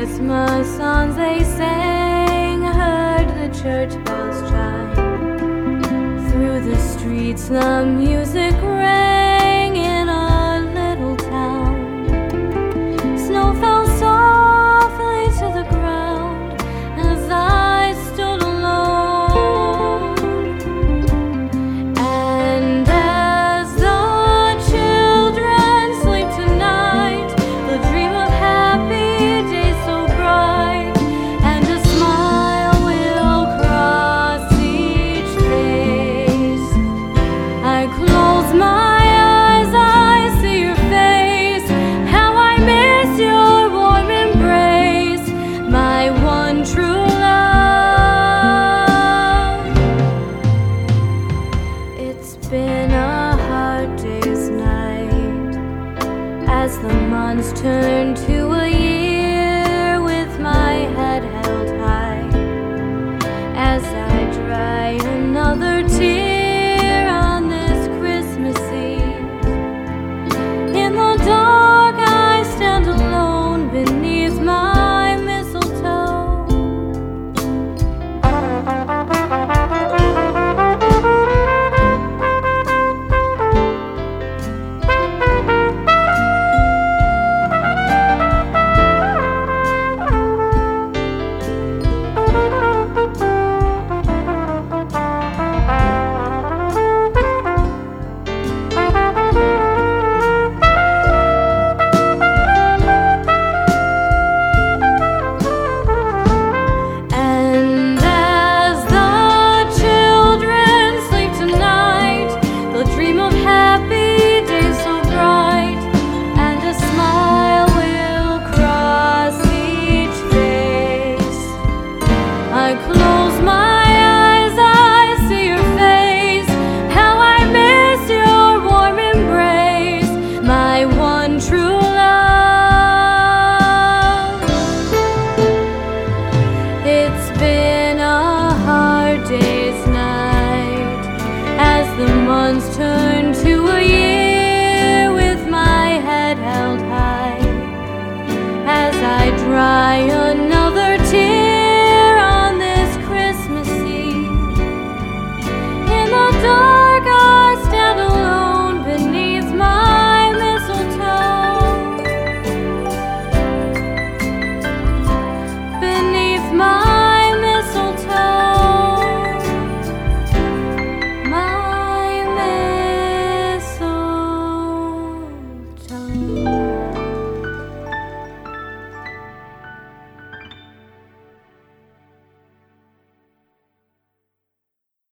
Christmas songs they sang, heard the church bells chime. Through the streets the music rang in a little town. Snow fell softly to the ground as I stood alone. And as the children sleep tonight, they'll dream of happy days so bright, and a smile will cross each face. I close my eyes, I see your face. How I miss your warm embrace, my one true love. It's been a hard day's night as the months turn to a year.